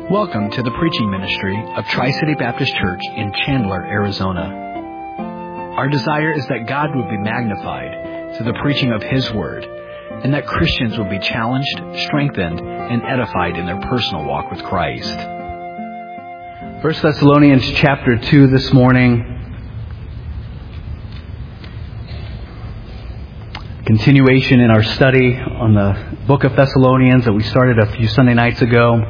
Welcome to the preaching ministry of Tri-City Baptist Church in Chandler, Arizona. Our desire is that God would be magnified through the preaching of His Word, and that Christians would be challenged, strengthened, and edified in their personal walk with Christ. 1 Thessalonians chapter 2 this morning. Continuation in our study on the book of Thessalonians that we started a few Sunday nights ago.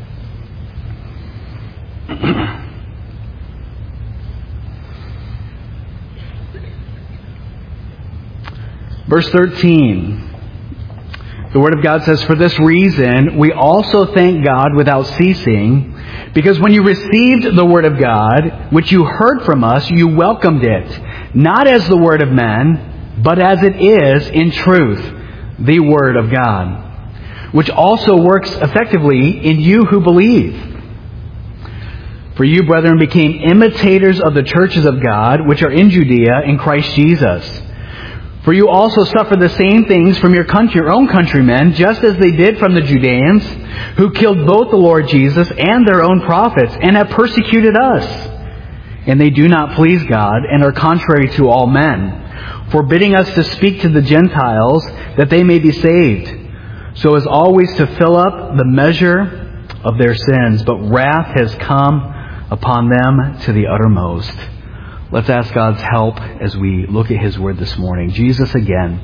Verse 13, the Word of God says, "For this reason we also thank God without ceasing, because when you received the Word of God, which you heard from us, you welcomed it, not as the word of men, but as it is in truth, the Word of God, which also works effectively in you who believe. For you, brethren, became imitators of the churches of God, which are in Judea in Christ Jesus. For you also suffered the same things from your own countrymen, just as they did from the Judeans, who killed both the Lord Jesus and their own prophets, and have persecuted us. And they do not please God, and are contrary to all men, forbidding us to speak to the Gentiles, that they may be saved, so as always to fill up the measure of their sins. But wrath has come upon them to the uttermost." Let's ask God's help as we look at His Word this morning. Jesus, again,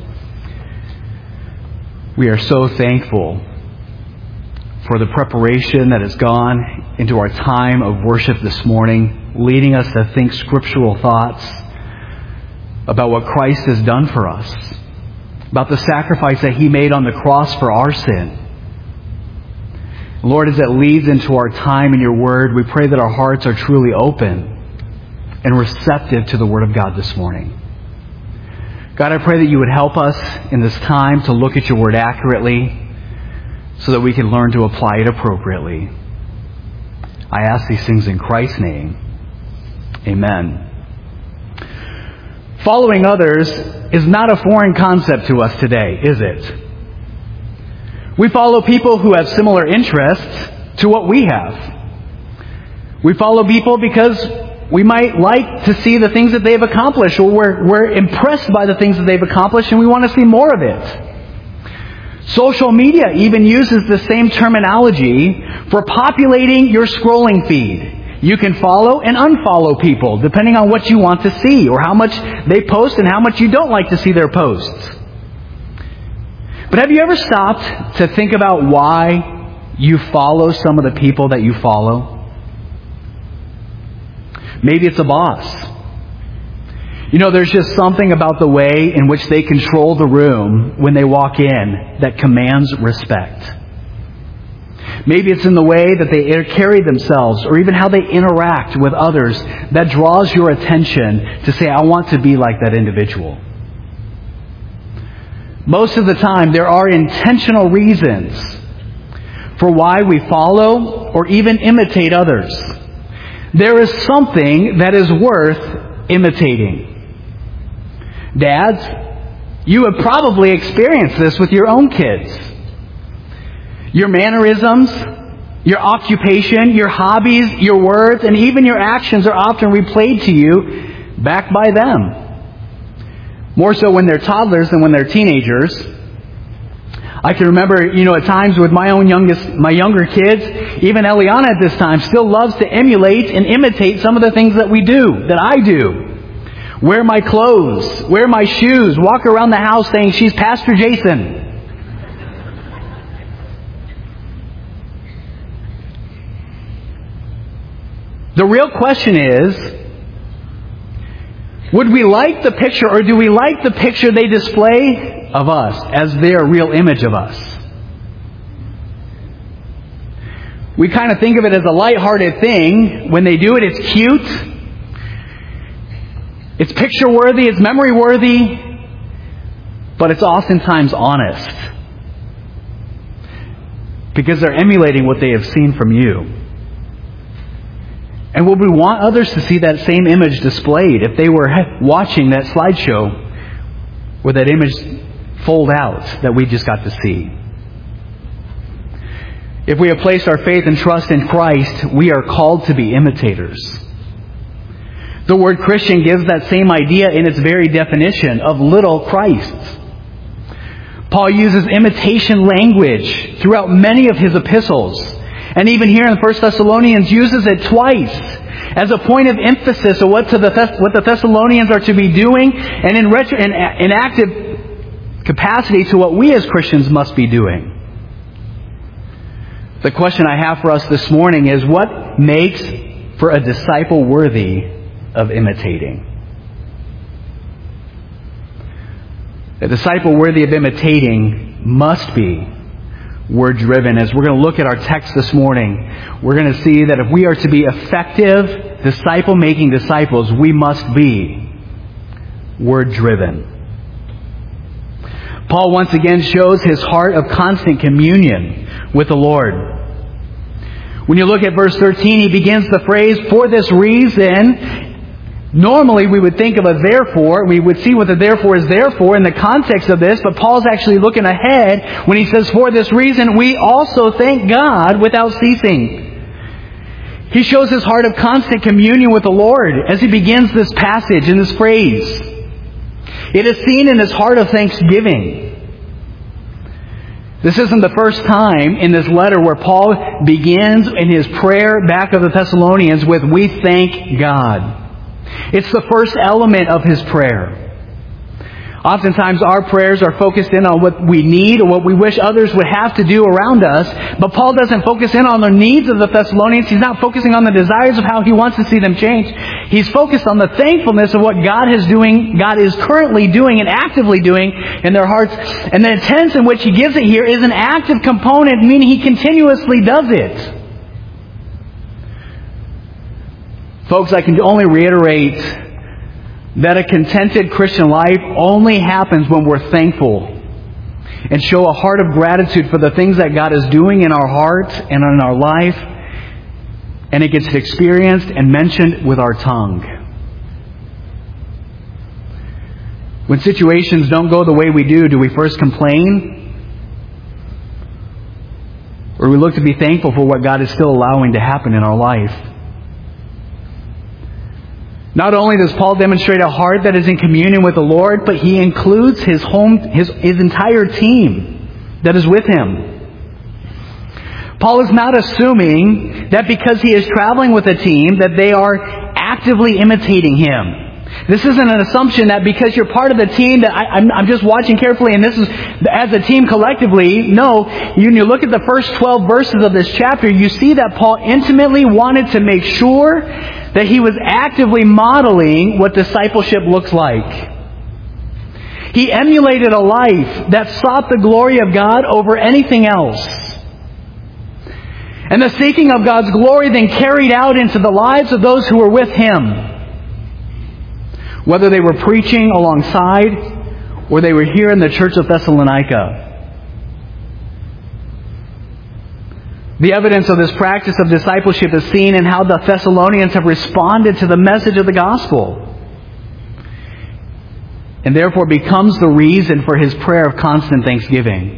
we are so thankful for the preparation that has gone into our time of worship this morning, leading us to think scriptural thoughts about what Christ has done for us, about the sacrifice that He made on the cross for our sin. Lord, as it leads into our time in Your Word, we pray that our hearts are truly open and receptive to the Word of God this morning. God, I pray that You would help us in this time to look at Your Word accurately so that we can learn to apply it appropriately. I ask these things in Christ's name. Amen. Following others is not a foreign concept to us today, is it? We follow people who have similar interests to what we have. We follow people because we might like to see the things that they've accomplished, or we're impressed by the things that they've accomplished and we want to see more of it. Social media even uses the same terminology for populating your scrolling feed. You can follow and unfollow people depending on what you want to see, or how much they post and how much you don't like to see their posts. But have you ever stopped to think about why you follow some of the people that you follow? Maybe it's a boss. You know, there's just something about the way in which they control the room when they walk in that commands respect. Maybe it's in the way that they carry themselves, or even how they interact with others, that draws your attention to say, I want to be like that individual. Most of the time, there are intentional reasons for why we follow or even imitate others. There is something that is worth imitating. Dads, you have probably experienced this with your own kids. Your mannerisms, your occupation, your hobbies, your words, and even your actions are often replayed to you back by them. More so when they're toddlers than when they're teenagers. I can remember, at times with my younger kids, even Eliana at this time still loves to emulate and imitate some of the things that we do, that I do. Wear my clothes, wear my shoes, walk around the house saying she's Pastor Jason. The real question is, would we like the picture, or do we like the picture they display of us as their real image of us? We kind of think of it as a lighthearted thing. When they do it, it's cute. It's picture-worthy, it's memory-worthy, but it's oftentimes honest. Because they're emulating what they have seen from you. And would we want others to see that same image displayed if they were watching that slideshow where that image fold out that we just got to see? If we have placed our faith and trust in Christ, we are called to be imitators. The word Christian gives that same idea in its very definition of little Christs. Paul uses imitation language throughout many of his epistles. And even here in 1 Thessalonians uses it twice as a point of emphasis of what the Thessalonians are to be doing, and in active capacity to what we as Christians must be doing. The question I have for us this morning is, what makes for a disciple worthy of imitating? A disciple worthy of imitating must be word-driven. As we're going to look at our text this morning, we're going to see that if we are to be effective disciple-making disciples, we must be word-driven. Paul once again shows his heart of constant communion with the Lord. When you look at verse 13, he begins the phrase, "For this reason." Normally we would think of a therefore. We would see what the therefore is there for in the context of this, but Paul's actually looking ahead when he says, "For this reason we also thank God without ceasing." He shows his heart of constant communion with the Lord as he begins this passage in this phrase. It is seen in his heart of thanksgiving. This isn't the first time in this letter where Paul begins in his prayer back of the Thessalonians with, "We thank God." It's the first element of his prayer. Oftentimes our prayers are focused in on what we need or what we wish others would have to do around us. But Paul doesn't focus in on the needs of the Thessalonians. He's not focusing on the desires of how he wants to see them change. He's focused on the thankfulness of what God is currently doing and actively doing in their hearts. And the tense in which he gives it here is an active component, meaning he continuously does it. Folks, I can only reiterate that a contented Christian life only happens when we're thankful and show a heart of gratitude for the things that God is doing in our heart and in our life, and it gets experienced and mentioned with our tongue. When situations don't go the way we do we first complain? Or we look to be thankful for what God is still allowing to happen in our life? Not only does Paul demonstrate a heart that is in communion with the Lord, but he includes his entire team that is with him. Paul is not assuming that because he is traveling with a team that they are actively imitating him. This isn't an assumption that because you're part of the team that I'm just watching carefully and this is as a team collectively. No, when you look at the first 12 verses of this chapter, you see that Paul intimately wanted to make sure that he was actively modeling what discipleship looks like. He emulated a life that sought the glory of God over anything else. And the seeking of God's glory then carried out into the lives of those who were with him. Whether they were preaching alongside or they were here in the church of Thessalonica. The evidence of this practice of discipleship is seen in how the Thessalonians have responded to the message of the gospel. And therefore becomes the reason for his prayer of constant thanksgiving.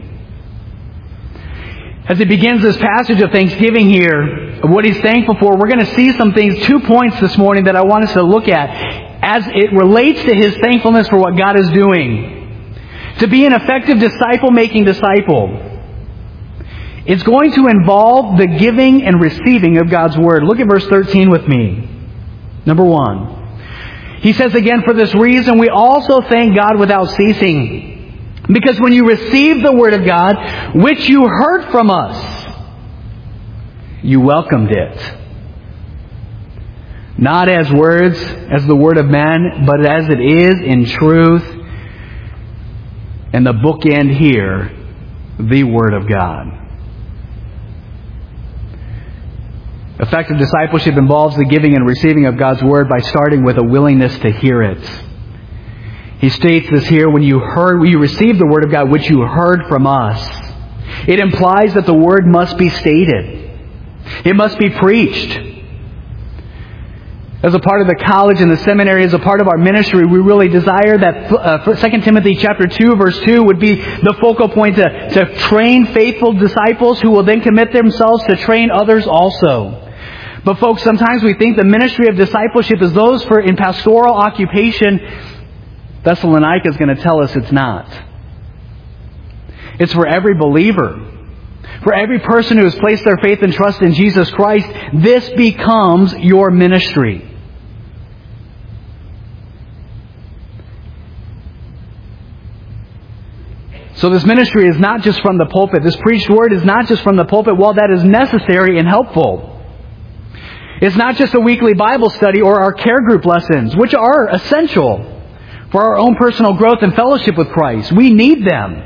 As he begins this passage of thanksgiving here, of what he's thankful for, we're going to see some things, 2 points this morning that I want us to look at as it relates to his thankfulness for what God is doing. To be an effective disciple-making disciple, it's going to involve the giving and receiving of God's Word. Look at verse 13 with me. Number 1. He says again, "For this reason we also thank God without ceasing. Because when you received the Word of God, which you heard from us, you welcomed it. Not as words, as the word of man, but as it is in truth." And the bookend here, the Word of God. Effective discipleship involves the giving and receiving of God's Word by starting with a willingness to hear it. He states this here, when you received the Word of God, which you heard from us. It implies that the Word must be stated. It must be preached. As a part of the college and the seminary, as a part of our ministry, we really desire that 2 Timothy chapter 2, verse 2 would be the focal point to train faithful disciples who will then commit themselves to train others also. But folks, sometimes we think the ministry of discipleship is those in pastoral occupation. Thessalonica is going to tell us it's not. It's for every believer. For every person who has placed their faith and trust in Jesus Christ, this becomes your ministry. So this ministry is not just from the pulpit. This preached word is not just from the pulpit. While that is necessary and helpful, it's not just a weekly Bible study or our care group lessons, which are essential for our own personal growth and fellowship with Christ. We need them.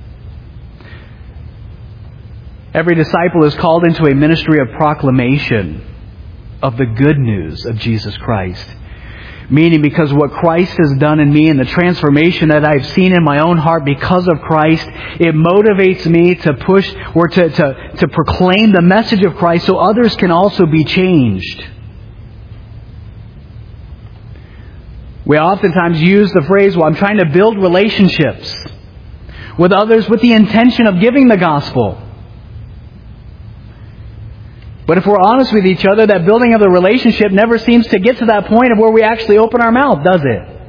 Every disciple is called into a ministry of proclamation of the good news of Jesus Christ. Meaning, because what Christ has done in me and the transformation that I've seen in my own heart because of Christ, it motivates me to push or to proclaim the message of Christ so others can also be changed. We oftentimes use the phrase, well, I'm trying to build relationships with others with the intention of giving the gospel. But if we're honest with each other, that building of the relationship never seems to get to that point of where we actually open our mouth, does it?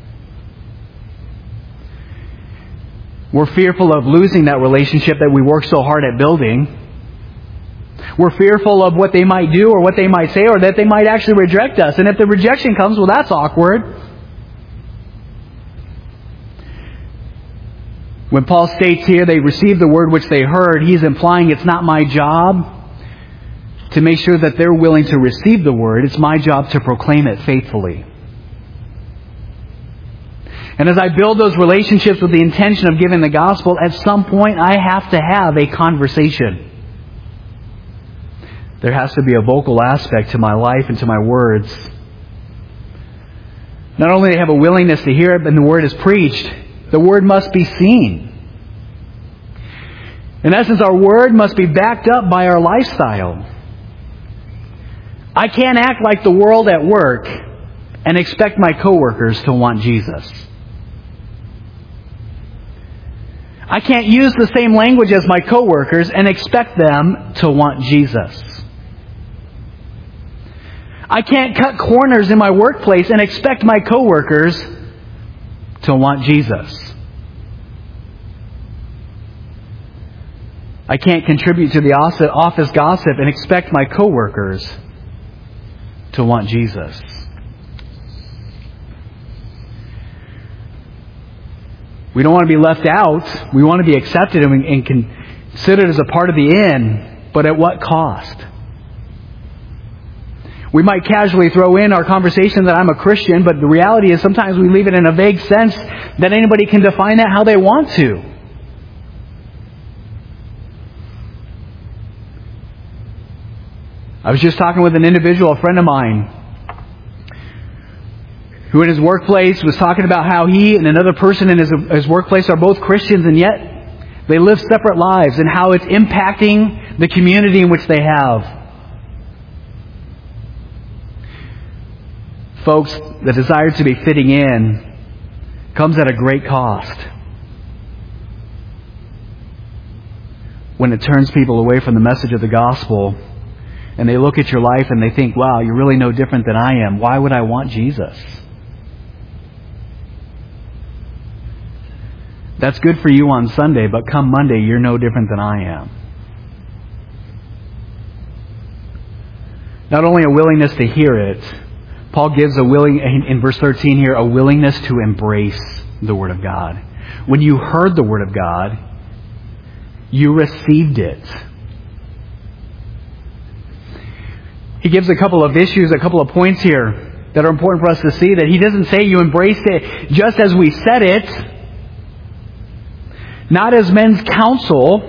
We're fearful of losing that relationship that we work so hard at building. We're fearful of what they might do or what they might say or that they might actually reject us. And if the rejection comes, well, that's awkward. When Paul states here they received the word which they heard, he's implying it's not my job to make sure that they're willing to receive the word. It's my job to proclaim it faithfully. And as I build those relationships with the intention of giving the gospel, at some point I have to have a conversation. There has to be a vocal aspect to my life and to my words. Not only do they have a willingness to hear it, but the word is preached. The word must be seen. In essence, our word must be backed up by our lifestyle. I can't act like the world at work and expect my coworkers to want Jesus. I can't use the same language as my coworkers and expect them to want Jesus. I can't cut corners in my workplace and expect my coworkers to want Jesus. I can't contribute to the office gossip and expect my coworkers to want Jesus. We don't want to be left out. We want to be accepted and considered as a part of the inn, but at what cost? We might casually throw in our conversation that I'm a Christian, but the reality is sometimes we leave it in a vague sense that anybody can define that how they want to. I was just talking with an individual, a friend of mine, who in his workplace was talking about how he and another person in his workplace are both Christians, and yet they live separate lives, and how it's impacting the community in which they have. Folks, the desire to be fitting in comes at a great cost. When it turns people away from the message of the gospel, and they look at your life and they think, wow, you're really no different than I am. Why would I want Jesus? That's good for you on Sunday, but come Monday, you're no different than I am. Not only a willingness to hear it, Paul gives in verse 13 here, a willingness to embrace the Word of God. When you heard the Word of God, you received it. He gives a couple of issues, a couple of points here that are important for us to see. That he doesn't say you embraced it just as we said it, not as men's counsel.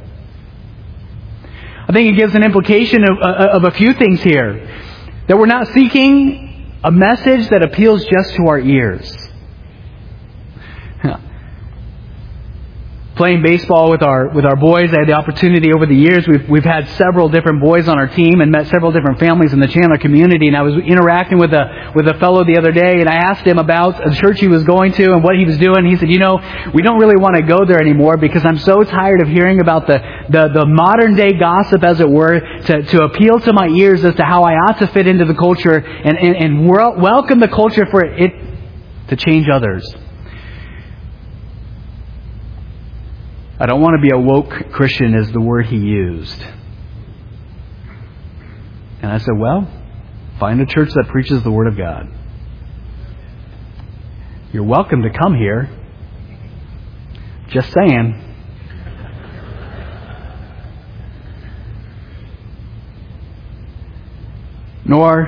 I think it gives an implication of a few things here. That we're not seeking a message that appeals just to our ears. playing baseball with our boys. I had the opportunity over the years. We've had several different boys on our team and met several different families in the Chandler community. And I was interacting with a fellow the other day, and I asked him about a church he was going to and what he was doing. He said, we don't really want to go there anymore because I'm so tired of hearing about the modern day gossip, as it were, to appeal to my ears as to how I ought to fit into the culture and welcome the culture for it to change others. I don't want to be a woke Christian, is the word he used. And I said, well, find a church that preaches the Word of God. You're welcome to come here. Just saying. Nor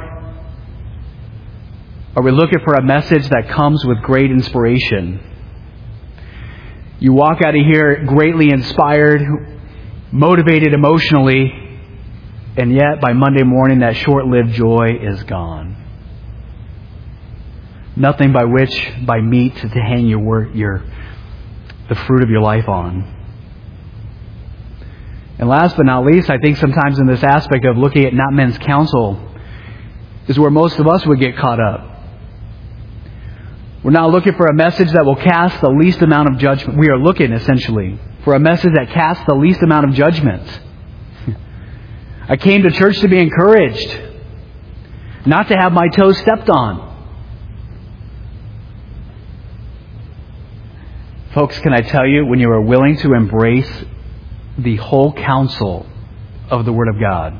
are we looking for a message that comes with great inspiration. You walk out of here greatly inspired, motivated emotionally, and yet by Monday morning that short-lived joy is gone. Nothing by meat to hang the fruit of your life on. And last but not least, I think sometimes in this aspect of looking at not men's counsel is where most of us would get caught up. We're not looking for a message that will cast the least amount of judgment. We are looking, essentially, for a message that casts the least amount of judgment. I came to church to be encouraged, not to have my toes stepped on. Folks, can I tell you, when you are willing to embrace the whole counsel of the Word of God,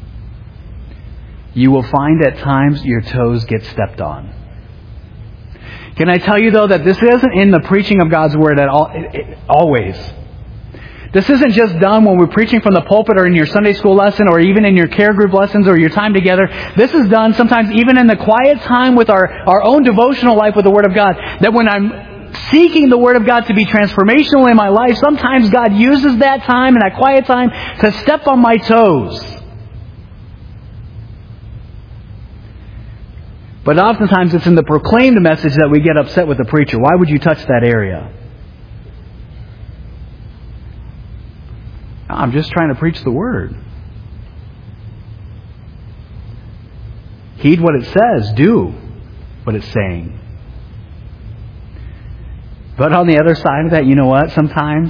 you will find at times your toes get stepped on. Can I tell you, though, that this isn't in the preaching of God's Word at all, always. This isn't just done when we're preaching from the pulpit or in your Sunday school lesson or even in your care group lessons or your time together. This is done sometimes even in the quiet time with our own devotional life with the Word of God. That when I'm seeking the Word of God to be transformational in my life, sometimes God uses that time and that quiet time to step on my toes. But oftentimes it's in the proclaimed message that we get upset with the preacher. Why would you touch that area? I'm just trying to preach the Word. Heed what it says. Do what it's saying. But on the other side of that, you know what? Sometimes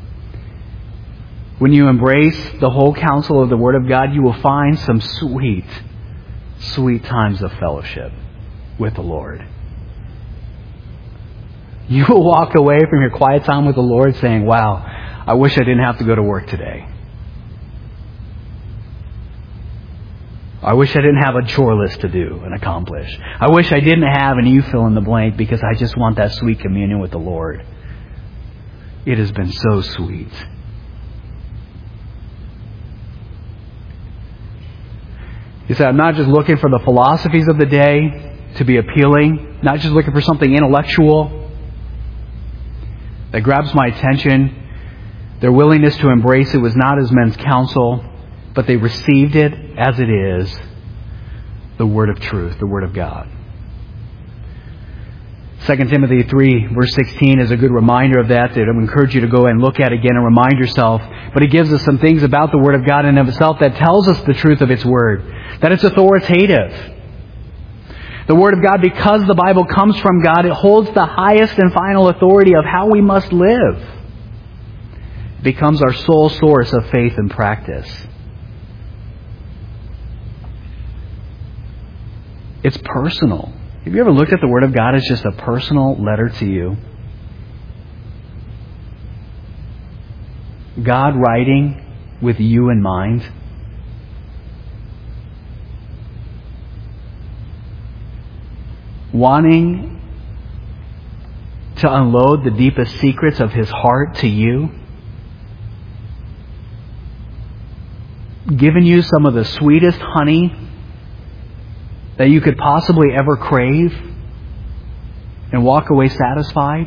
when you embrace the whole counsel of the Word of God, you will find some sweet, sweet times of fellowship with the Lord. You will walk away from your quiet time with the Lord saying, wow, I wish I didn't have to go to work today. I wish I didn't have a chore list to do and accomplish. I wish I didn't have, and you fill in the blank, because I just want that sweet communion with the Lord. It has been so sweet. He said, I'm not just looking for the philosophies of the day to be appealing, not just looking for something intellectual that grabs my attention. Their willingness to embrace it was not as men's counsel, but they received it as it is, the Word of truth, the Word of God. 2 Timothy 3, verse 16 is a good reminder of that. I would encourage you to go and look at again and remind yourself. But it gives us some things about the Word of God in and of itself that tells us the truth of its Word, that it's authoritative. The Word of God, because the Bible comes from God, it holds the highest and final authority of how we must live. It becomes our sole source of faith and practice. It's personal. Have you ever looked at the Word of God as just a personal letter to you? God writing with you in mind. Wanting to unload the deepest secrets of His heart to you. Giving you some of the sweetest honey that you could possibly ever crave and walk away satisfied.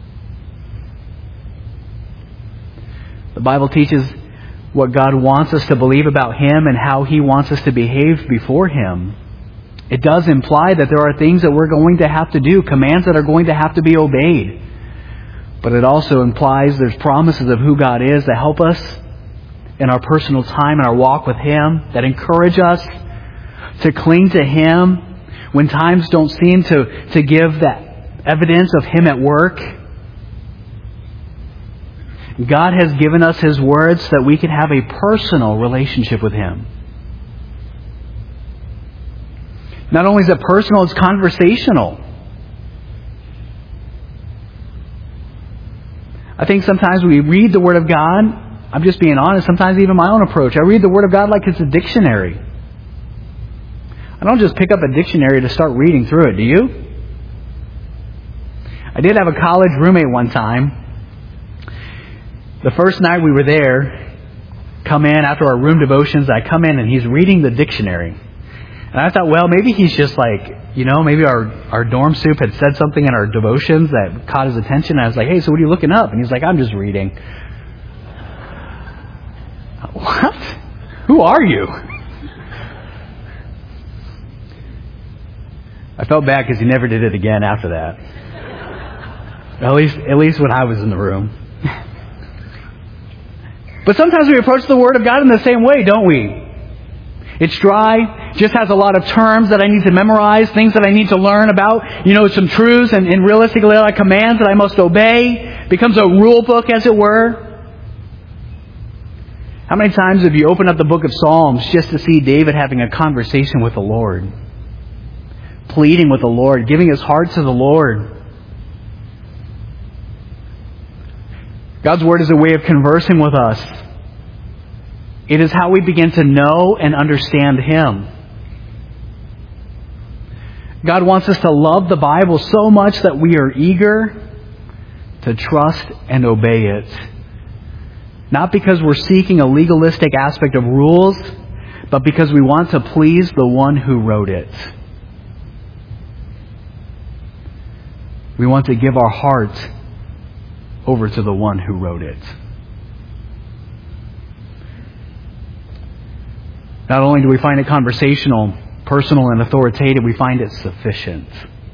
The Bible teaches what God wants us to believe about Him and how He wants us to behave before Him. It does imply that there are things that we're going to have to do, commands that are going to have to be obeyed. But it also implies there's promises of who God is that help us in our personal time and our walk with Him, that encourage us to cling to Him when times don't seem to give that evidence of Him at work. God has given us His Word so that we can have a personal relationship with Him. Not only is it personal, it's conversational. I think sometimes we read the Word of God, I'm just being honest, sometimes even my own approach, I read the Word of God like it's a dictionary. I don't just pick up a dictionary to start reading through it, do you? I did have a college roommate one time. The first night we were there, come in after our room devotions, I come in and he's reading the dictionary. And I thought, well, maybe he's just like, maybe our dorm soup had said something in our devotions that caught his attention. I was like, hey, so what are you looking up? And he's like, I'm just reading. What? Who are you? I felt bad because he never did it again after that. At least when I was in the room. But sometimes we approach the Word of God in the same way, don't we? It's dry, just has a lot of terms that I need to memorize, things that I need to learn about, some truths and realistically a lot of commands that I must obey. Becomes a rule book, as it were. How many times have you opened up the book of Psalms just to see David having a conversation with the Lord? Pleading with the Lord, giving his heart to the Lord. God's Word is a way of conversing with us. It is how we begin to know and understand Him. God wants us to love the Bible so much that we are eager to trust and obey it. Not because we're seeking a legalistic aspect of rules, but because we want to please the one who wrote it. We want to give our heart over to the one who wrote it. Not only do we find it conversational, personal, and authoritative, we find it sufficient.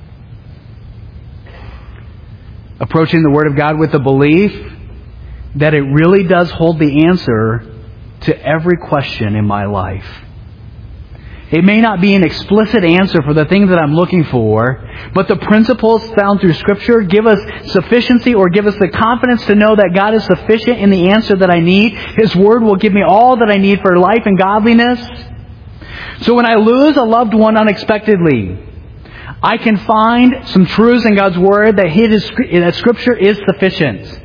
Approaching the Word of God with the belief that it really does hold the answer to every question in my life. It may not be an explicit answer for the thing that I'm looking for, but the principles found through Scripture give us sufficiency or give us the confidence to know that God is sufficient in the answer that I need. His Word will give me all that I need for life and godliness. So when I lose a loved one unexpectedly, I can find some truths in God's Word that Scripture is sufficient.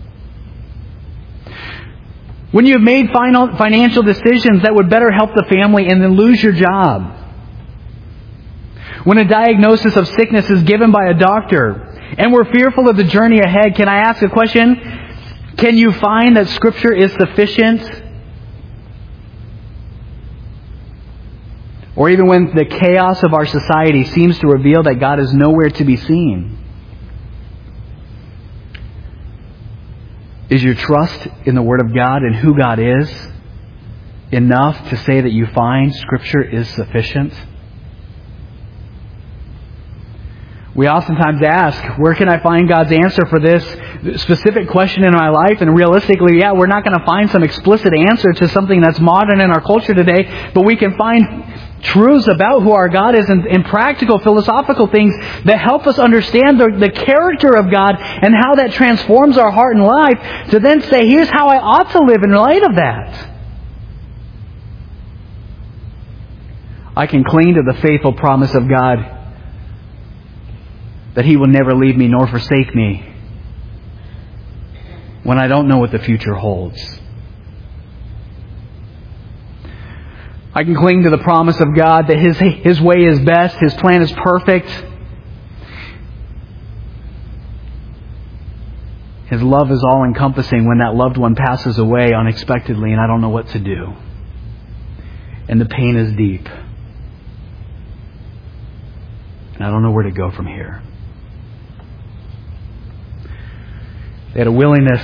When you've made financial decisions that would better help the family and then lose your job. When a diagnosis of sickness is given by a doctor and we're fearful of the journey ahead, can I ask a question? Can you find that Scripture is sufficient? Or even when the chaos of our society seems to reveal that God is nowhere to be seen. Is your trust in the Word of God and who God is enough to say that you find Scripture is sufficient? We oftentimes ask, where can I find God's answer for this specific question in my life? And realistically, we're not going to find some explicit answer to something that's modern in our culture today, but we can find truths about who our God is and practical philosophical things that help us understand the character of God and how that transforms our heart and life to then say, here's how I ought to live in light of that. I can cling to the faithful promise of God that He will never leave me nor forsake me when I don't know what the future holds. I can cling to the promise of God that His way is best, His plan is perfect. His love is all-encompassing when that loved one passes away unexpectedly and I don't know what to do. And the pain is deep. And I don't know where to go from here. They had a willingness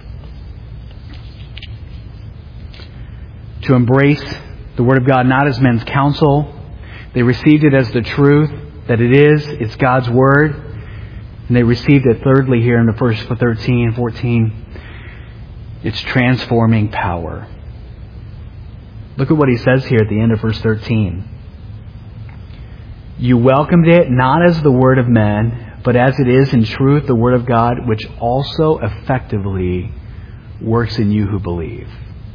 to embrace the Word of God not as men's counsel. They received it as the truth that it's God's Word. And they received it thirdly here in the verse 13 and 14. It's transforming power. Look at what he says here at the end of verse 13. You welcomed it not as the word of men, but as it is in truth the word of God, which also effectively works in you who believe.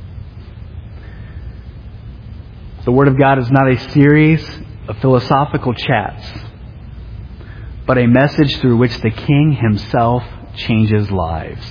The word of God is not a series of philosophical chats, but a message through which the King himself changes lives.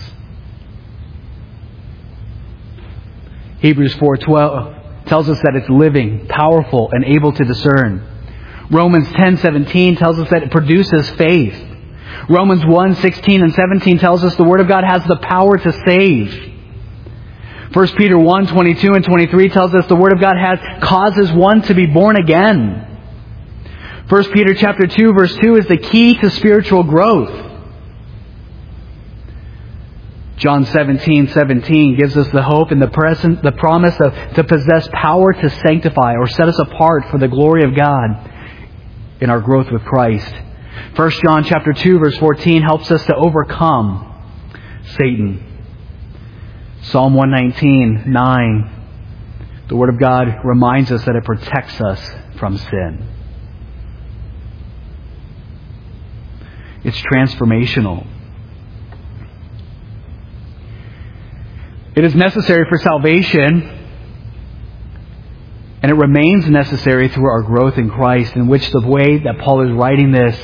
Hebrews 4:12 tells us that it's living, powerful, and able to discern. Romans 10:17 tells us that it produces faith. Romans 1:16 and 17 tells us the Word of God has the power to save. 1 Peter 1:22 and 23 tells us the Word of God causes one to be born again. 1 Peter chapter 2 verse 2 is the key to spiritual growth. John 17:17 gives us the hope and the promise to possess power to sanctify or set us apart for the glory of God in our growth with Christ. 1 John chapter 2 verse 14 helps us to overcome Satan. Psalm 119:9, the Word of God reminds us that it protects us from sin. It's transformational. It is necessary for salvation, and it remains necessary through our growth in Christ, in which the way that Paul is writing this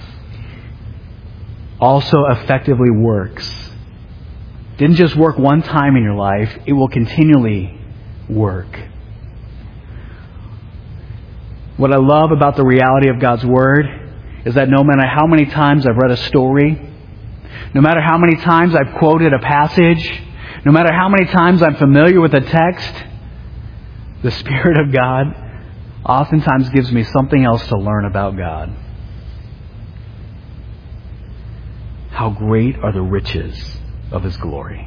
also effectively works. It didn't just work one time in your life, it will continually work. What I love about the reality of God's Word is that no matter how many times I've read a story, no matter how many times I've quoted a passage, no matter how many times I'm familiar with a text, the Spirit of God oftentimes gives me something else to learn about God. How great are the riches of His glory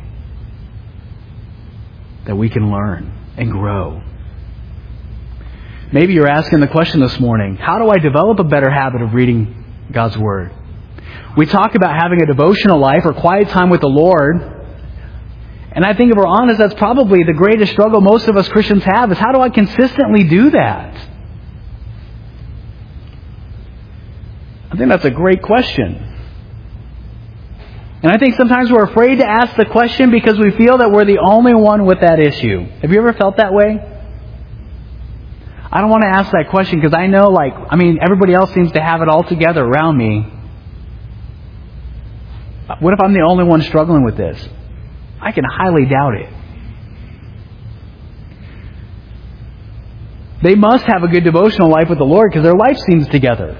that we can learn and grow. Maybe you're asking the question this morning, how do I develop a better habit of reading God's Word? We talk about having a devotional life or quiet time with the Lord. And I think if we're honest, that's probably the greatest struggle most of us Christians have, is how do I consistently do that? I think that's a great question. And I think sometimes we're afraid to ask the question because we feel that we're the only one with that issue. Have you ever felt that way? I don't want to ask that question because I know, everybody else seems to have it all together around me. What if I'm the only one struggling with this? I can highly doubt it. They must have a good devotional life with the Lord because their life seems together.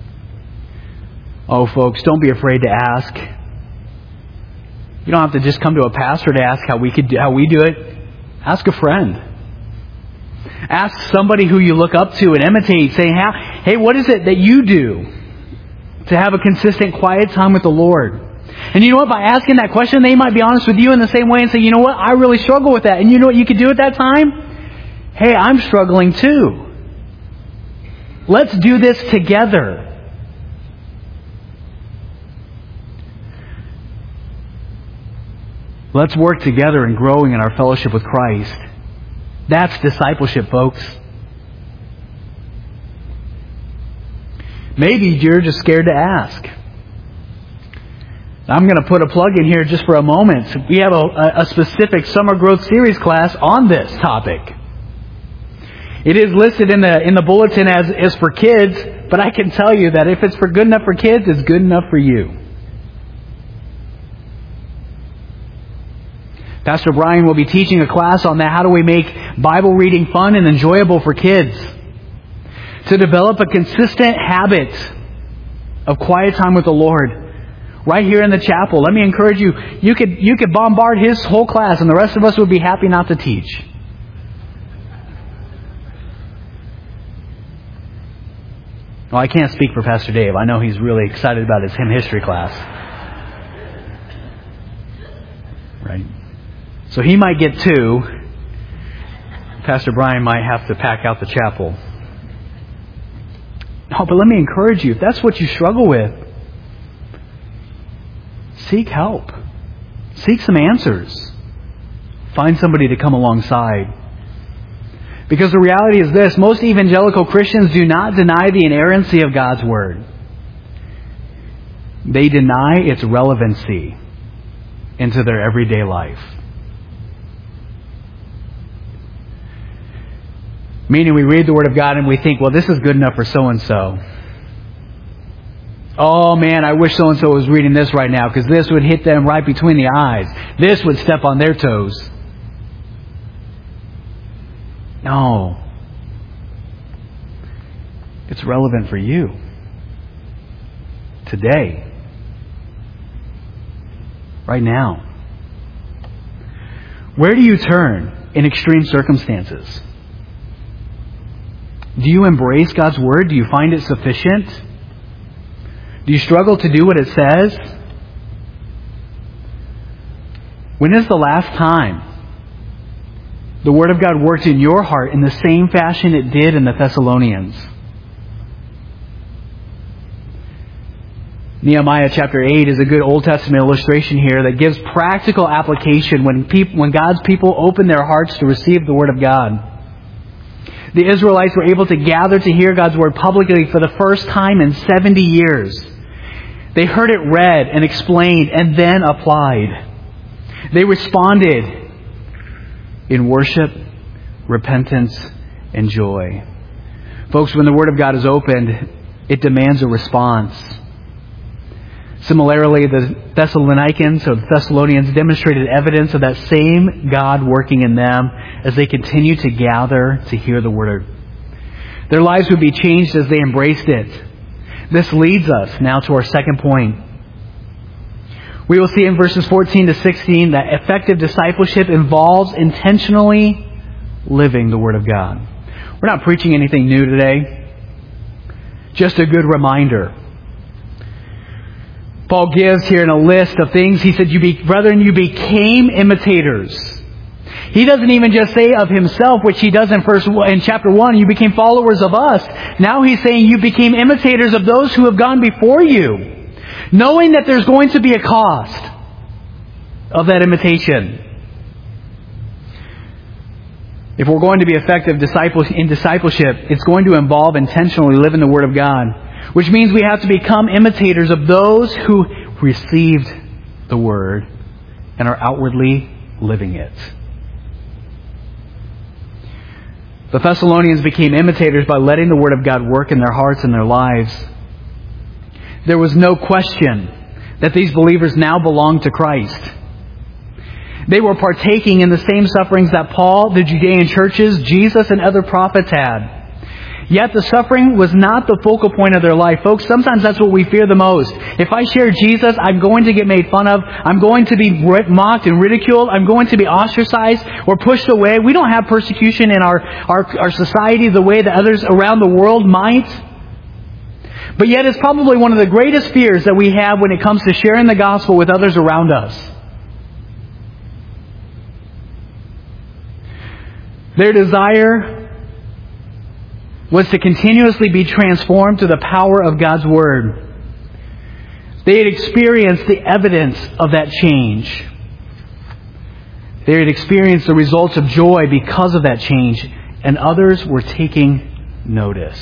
Oh, folks, don't be afraid to ask. You don't have to just come to a pastor to ask how we do it. Ask a friend. Ask somebody who you look up to and imitate, saying, hey, what is it that you do to have a consistent quiet time with the Lord? And you know what? By asking that question, they might be honest with you in the same way and say, you know what? I really struggle with that. And you know what you could do at that time? Hey, I'm struggling too. Let's do this together. Let's work together in growing in our fellowship with Christ. That's discipleship, folks. Maybe you're just scared to ask. I'm going to put a plug in here just for a moment. We have a specific Summer Growth Series class on this topic. It is listed in the bulletin as for kids, but I can tell you that if it's good enough for kids, it's good enough for you. Pastor Brian will be teaching a class on that. How do we make Bible reading fun and enjoyable for kids? To develop a consistent habit of quiet time with the Lord. Right here in the chapel. Let me encourage you. You could bombard his whole class and the rest of us would be happy not to teach. Well, I can't speak for Pastor Dave. I know he's really excited about his hymn history class. Right? So he might get 2. Pastor Brian might have to pack out the chapel. No, but let me encourage you. If that's what you struggle with, seek help. Seek some answers. Find somebody to come alongside. Because the reality is this, most evangelical Christians do not deny the inerrancy of God's Word. They deny its relevancy into their everyday life. Meaning we read the Word of God and we think, well, this is good enough for so-and-so. Oh man, I wish so-and-so was reading this right now because this would hit them right between the eyes. This would step on their toes. No. It's relevant for you. Today. Right now. Where do you turn in extreme circumstances? Do you embrace God's Word? Do you find it sufficient? Do you struggle to do what it says? When is the last time the Word of God worked in your heart in the same fashion it did in the Thessalonians? Nehemiah chapter 8 is a good Old Testament illustration here that gives practical application when God's people open their hearts to receive the Word of God. The Israelites were able to gather to hear God's Word publicly for the first time in 70 years. They heard it read and explained and then applied. They responded in worship, repentance, and joy. Folks, when the Word of God is opened, it demands a response. Similarly, the Thessalonians or the Thessalonians demonstrated evidence of that same God working in them as they continue to gather to hear the Word. Their lives would be changed as they embraced it. This leads us now to our second point. We will see in verses 14 to 16 that effective discipleship involves intentionally living the Word of God. We're not preaching anything new today. Just a good reminder. Paul gives here in a list of things. He said, brethren, you became imitators. He doesn't even just say of himself, which he does in chapter 1, you became followers of us. Now he's saying you became imitators of those who have gone before you, knowing that there's going to be a cost of that imitation. If we're going to be effective in discipleship, it's going to involve intentionally living the Word of God. Which means we have to become imitators of those who received the Word and are outwardly living it. The Thessalonians became imitators by letting the Word of God work in their hearts and their lives. There was no question that these believers now belonged to Christ. They were partaking in the same sufferings that Paul, the Judean churches, Jesus, and other prophets had. Yet the suffering was not the focal point of their life. Folks, sometimes that's what we fear the most. If I share Jesus, I'm going to get made fun of. I'm going to be mocked and ridiculed. I'm going to be ostracized or pushed away. We don't have persecution in our society the way that others around the world might. But yet it's probably one of the greatest fears that we have when it comes to sharing the gospel with others around us. Their desire was to continuously be transformed to the power of God's Word. They had experienced the evidence of that change. They had experienced the results of joy because of that change, and others were taking notice.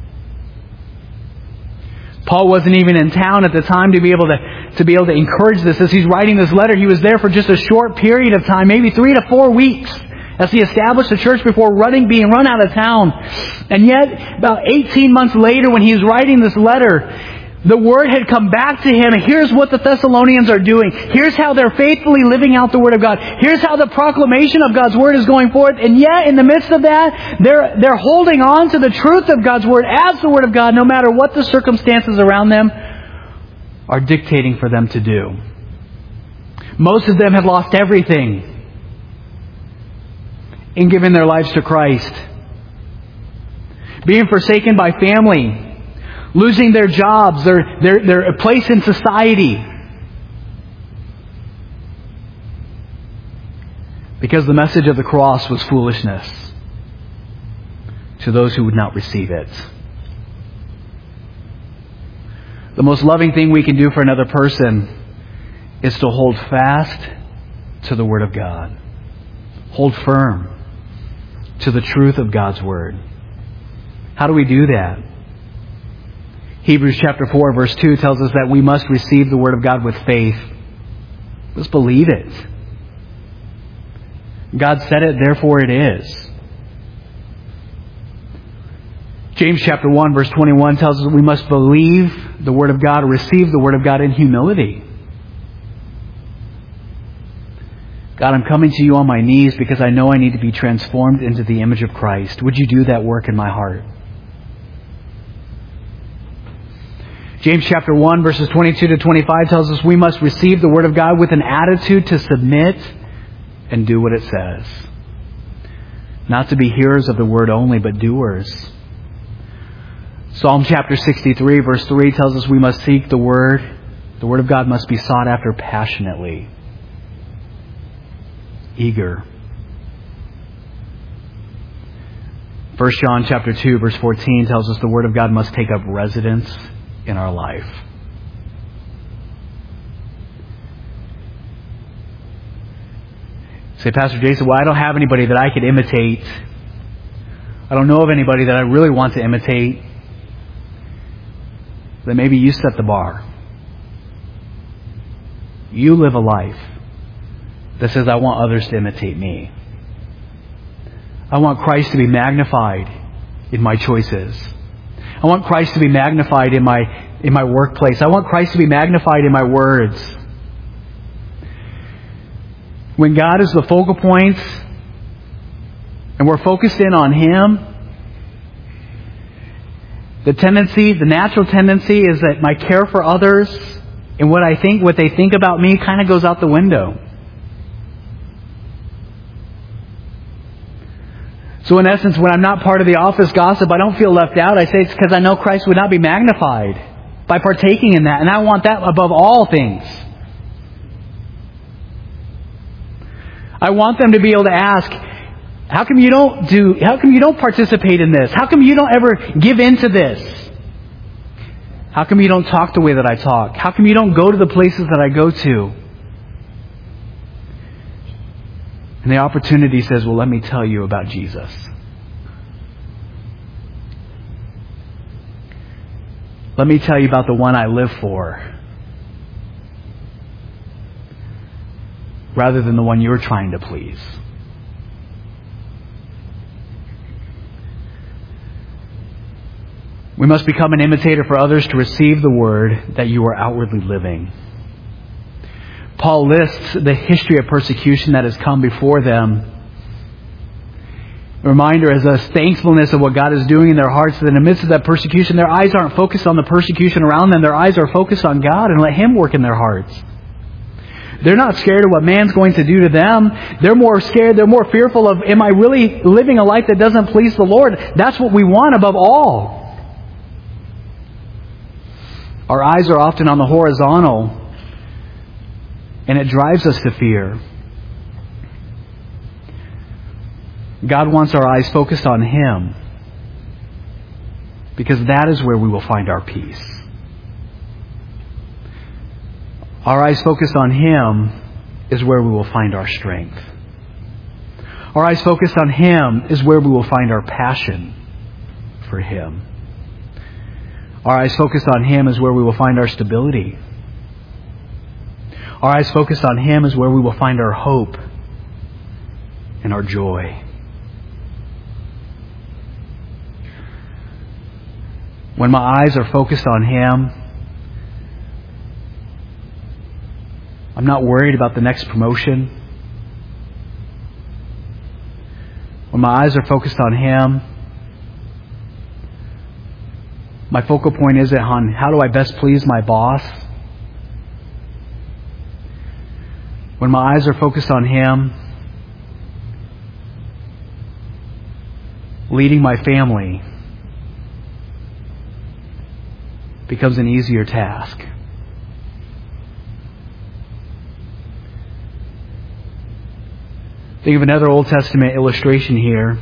Paul wasn't even in town at the time to be able to encourage this. As he's writing this letter, he was there for just a short period of time, maybe 3 to 4 weeks, as he established the church before being run out of town. And yet, about 18 months later, when he was writing this letter, the Word had come back to him. Here's what the Thessalonians are doing. Here's how they're faithfully living out the Word of God. Here's how the proclamation of God's Word is going forth. And yet, in the midst of that, they're holding on to the truth of God's Word as the Word of God, no matter what the circumstances around them are dictating for them to do. Most of them had lost everything in giving their lives to Christ. Being forsaken by family, losing their jobs, their place in society. Because the message of the cross was foolishness to those who would not receive it. The most loving thing we can do for another person is to hold fast to the Word of God. Hold firm to the truth of God's Word. How do we do that? Hebrews chapter 4 verse 2 tells us that we must receive the Word of God with faith. Let's believe it. God said it, therefore it is. James chapter 1 verse 21 tells us that we must believe the Word of God, or receive the Word of God in humility. God, I'm coming to you on my knees because I know I need to be transformed into the image of Christ. Would you do that work in my heart? James chapter 1 verses 22 to 25 tells us we must receive the Word of God with an attitude to submit and do what it says. Not to be hearers of the Word only, but doers. Psalm chapter 63 verse 3 tells us we must seek the Word. The Word of God must be sought after passionately. Eager. 1 John chapter 2 verse 14 tells us the Word of God must take up residence in our life. Say, Pastor Jason, well, I don't have anybody that I could imitate. I don't know of anybody that I really want to imitate. Then maybe you set the bar. You live a life that says, I want others to imitate me. I want Christ to be magnified in my choices. I want Christ to be magnified in my workplace. I want Christ to be magnified in my words. When God is the focal point and we're focused in on Him, the natural tendency is that my care for others and what they think about me kind of goes out the window. So in essence, when I'm not part of the office gossip, I don't feel left out. I say it's because I know Christ would not be magnified by partaking in that. And I want that above all things. I want them to be able to ask, how come you don't participate in this? How come you don't ever give in to this? How come you don't talk the way that I talk? How come you don't go to the places that I go to? And the opportunity says, well, let me tell you about Jesus. Let me tell you about the one I live for, rather than the one you're trying to please. We must become an imitator for others to receive the Word that you are outwardly living. Paul lists the history of persecution that has come before them. A reminder as a thankfulness of what God is doing in their hearts, that in the midst of that persecution, their eyes aren't focused on the persecution around them. Their eyes are focused on God, and let Him work in their hearts. They're not scared of what man's going to do to them. They're more scared, they're more fearful of, am I really living a life that doesn't please the Lord? That's what we want above all. Our eyes are often on the horizontal, and it drives us to fear. God wants our eyes focused on Him, because that is where we will find our peace. Our eyes focused on Him is where we will find our strength. Our eyes focused on Him is where we will find our passion for Him. Our eyes focused on Him is where we will find our stability. Our eyes focused on Him is where we will find our hope and our joy. When my eyes are focused on Him, I'm not worried about the next promotion. When my eyes are focused on Him, my focal point isn't on how do I best please my boss. When my eyes are focused on Him, leading my family becomes an easier task. Think of another Old Testament illustration here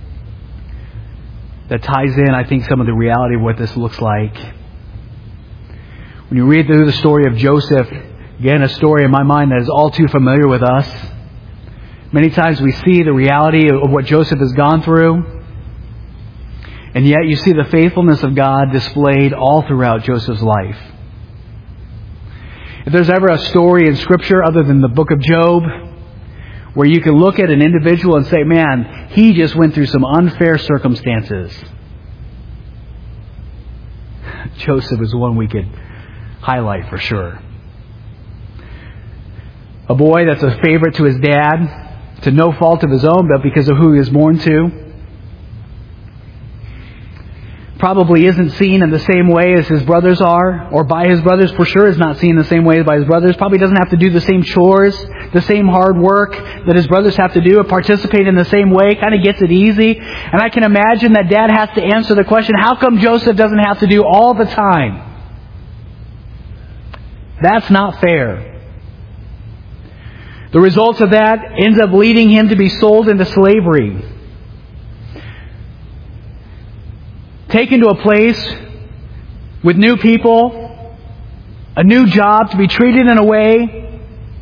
that ties in, I think, some of the reality of what this looks like. When you read through the story of Joseph, Again, a story in my mind that is all too familiar with us. Many times we see the reality of what Joseph has gone through, and yet you see the faithfulness of God displayed all throughout Joseph's life. If there's ever a story in Scripture other than the book of Job where you can look at an individual and say, man, he just went through some unfair circumstances, Joseph is one we could highlight for sure. A boy that's a favorite to his dad, to no fault of his own, but because of who he was born to. Probably isn't seen in the same way as his brothers are, or by his brothers. For sure is not seen the same way as by his brothers. Probably doesn't have to do the same chores, the same hard work that his brothers have to do, or participate in the same way. Kind of gets it easy. And I can imagine that dad has to answer the question, how come Joseph doesn't have to do all the time? That's not fair. The results of that ends up leading him to be sold into slavery. Taken to a place with new people, a new job, to be treated in a way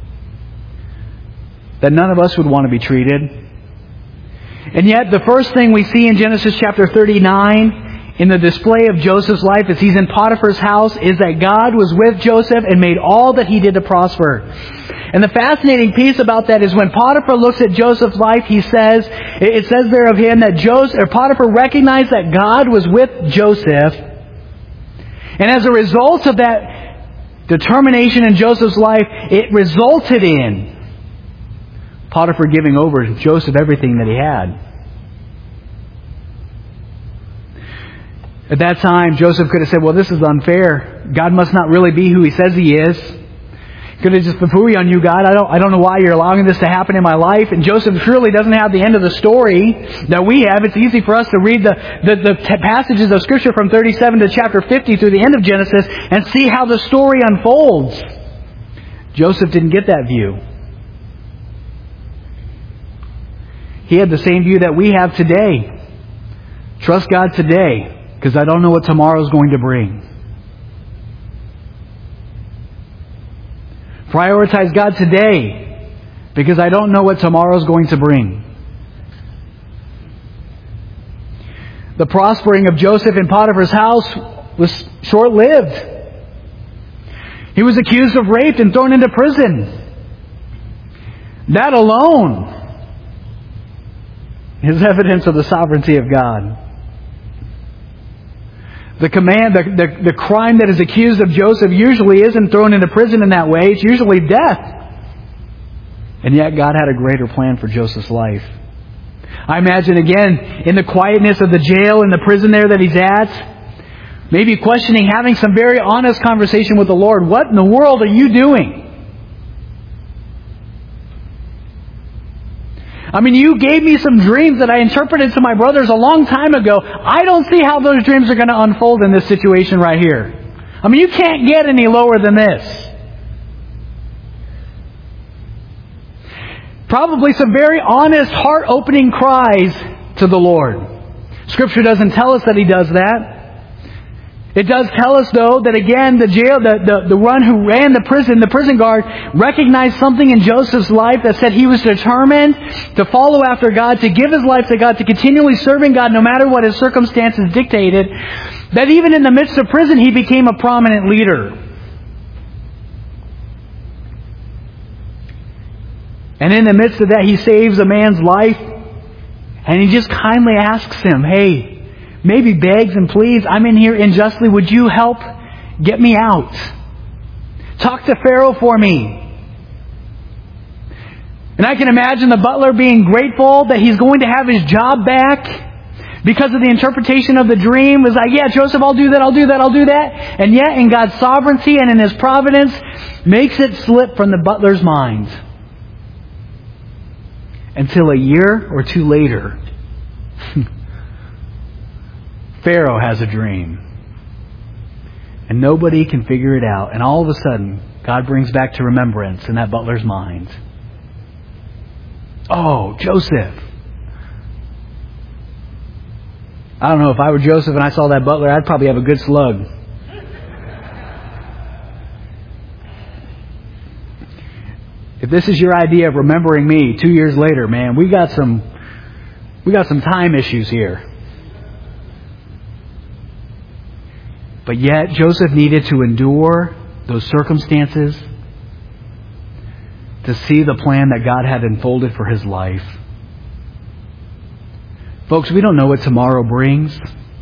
that none of us would want to be treated. And yet the first thing we see in Genesis chapter 39 in the display of Joseph's life as he's in Potiphar's house is that God was with Joseph and made all that he did to prosper. And the fascinating piece about that is when Potiphar looks at Joseph's life, it says there of him that Potiphar recognized that God was with Joseph. And as a result of that determination in Joseph's life, it resulted in Potiphar giving over to Joseph everything that he had. At that time, Joseph could have said, well, this is unfair. God must not really be who He says He is. Could have just poo-pooey on you, God. I don't know why you're allowing this to happen in my life. And Joseph surely doesn't have the end of the story that we have. It's easy for us to read the passages of Scripture from 37 to chapter 50 through the end of Genesis and see how the story unfolds. Joseph didn't get that view. He had the same view that we have today. Trust God today, because I don't know what tomorrow is going to bring. Prioritize God today, because I don't know what tomorrow is going to bring. The prospering of Joseph in Potiphar's house was short-lived. He was accused of rape and thrown into prison. That alone is evidence of the sovereignty of God. The crime that is accused of Joseph usually isn't thrown into prison in that way. It's usually death. And yet God had a greater plan for Joseph's life. I imagine again, in the quietness of the jail, in the prison there that he's at, maybe questioning, having some very honest conversation with the Lord. What in the world are you doing? I mean, you gave me some dreams that I interpreted to my brothers a long time ago. I don't see how those dreams are going to unfold in this situation right here. I mean, you can't get any lower than this. Probably some very honest, heart-opening cries to the Lord. Scripture doesn't tell us that he does that. It does tell us, though, that again, the one who ran the prison guard, recognized something in Joseph's life that said he was determined to follow after God, to give his life to God, to continually serving God no matter what his circumstances dictated. That even in the midst of prison, he became a prominent leader. And in the midst of that, he saves a man's life, and he just kindly asks him, hey, maybe begs and pleads, I'm in here unjustly. Would you help get me out? Talk to Pharaoh for me. And I can imagine the butler being grateful that he's going to have his job back because of the interpretation of the dream. Was like, yeah, Joseph, I'll do that. And yet, in God's sovereignty and in His providence, makes it slip from the butler's mind. Until a year or two later, Pharaoh has a dream. And nobody can figure it out. And all of a sudden, God brings back to remembrance in that butler's mind. Oh, Joseph. I don't know, if I were Joseph and I saw that butler, I'd probably have a good slug. If this is your idea of remembering me 2 years later, man, we got some time issues here. But yet, Joseph needed to endure those circumstances to see the plan that God had unfolded for his life. Folks, we don't know what tomorrow brings,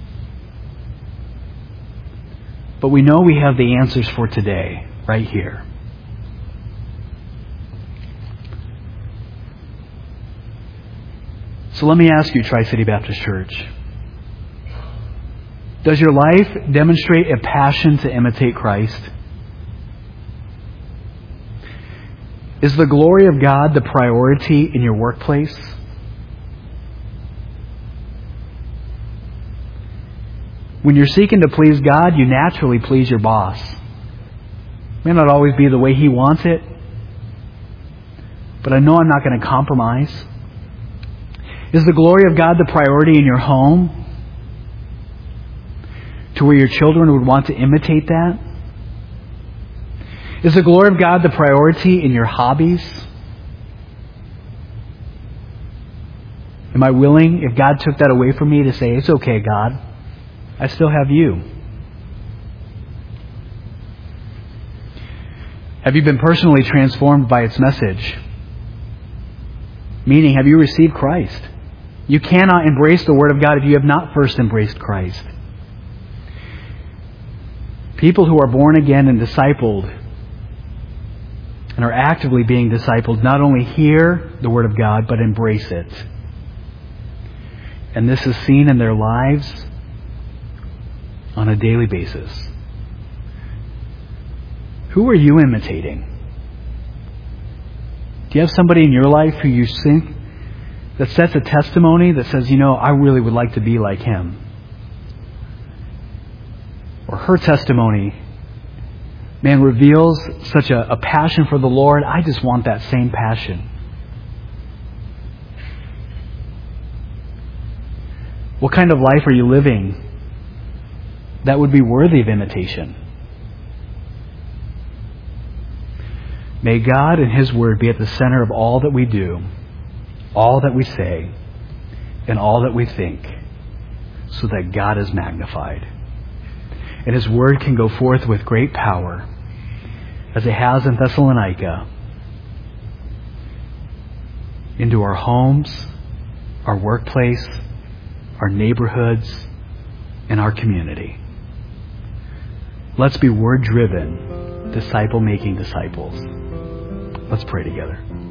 but we know we have the answers for today, right here. So let me ask you, Tri-City Baptist Church, does your life demonstrate a passion to imitate Christ? Is the glory of God the priority in your workplace? When you're seeking to please God, you naturally please your boss. It may not always be the way he wants it, but I know I'm not going to compromise. Is the glory of God the priority in your home, to where your children would want to imitate that? Is the glory of God the priority in your hobbies? Am I willing, if God took that away from me, to say, it's okay, God, I still have you? Have you been personally transformed by its message? Meaning, have you received Christ? You cannot embrace the Word of God if you have not first embraced Christ. People who are born again and discipled and are actively being discipled not only hear the Word of God, but embrace it. And this is seen in their lives on a daily basis. Who are you imitating? Do you have somebody in your life who you think that sets a testimony that says, I really would like to be like him? Or her testimony, man, reveals such a passion for the Lord. I just want that same passion. What kind of life are you living that would be worthy of imitation? May God and His Word be at the center of all that we do, all that we say, and all that we think, so that God is magnified. And His Word can go forth with great power, as it has in Thessalonica, into our homes, our workplace, our neighborhoods, and our community. Let's be Word-driven, disciple-making disciples. Let's pray together.